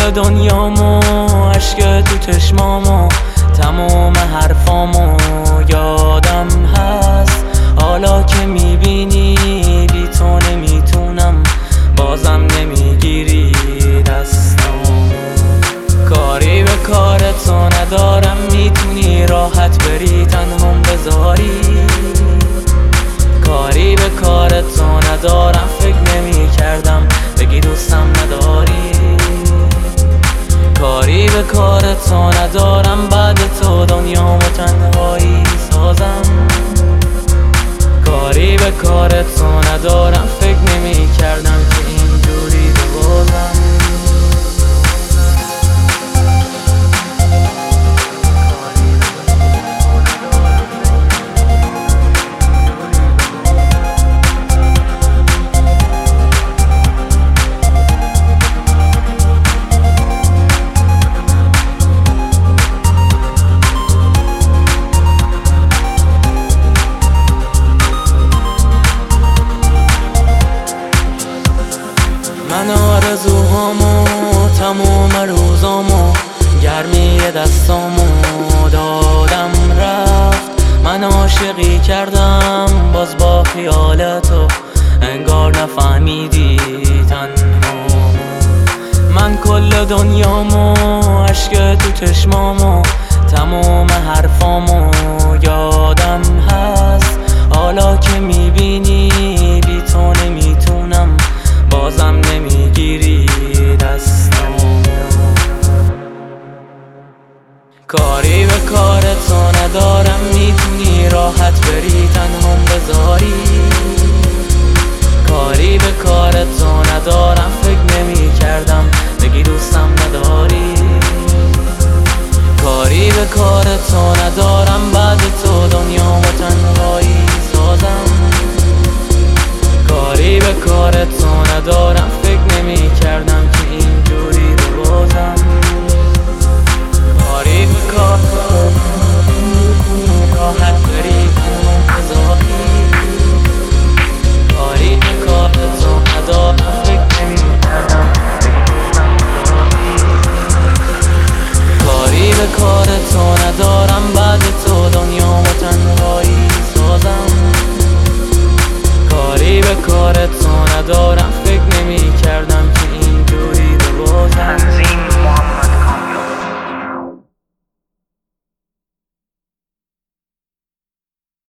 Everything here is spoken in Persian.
کل دنیامو، عشق تو چشمامو، تمام حرفامو یادم هست. حالا که میبینی بی تو نمیتونم، بازم نمیگیری دستامو. کاری به کار تو ندارم، میتونی راحت بری تنهام بذاری. کاری به کار تو ندارم، فکر نمی کردم بگی دوستم نداری. کاری به کار تو ندارم، بعد تو دنیامو تنهایی سازم. کاری به کار تو ندارم، فکر نمی کردم که اینجوری ببازم. من آرزوهامو، تموم روزامو، گرمی دستامو دادم رفت. من عاشقی کردم باز با خیالتو، انگار نفهمیدی تنهامو. من کل دنیامو، عشق تو چشمامو، تمام حرفامو یادم هست.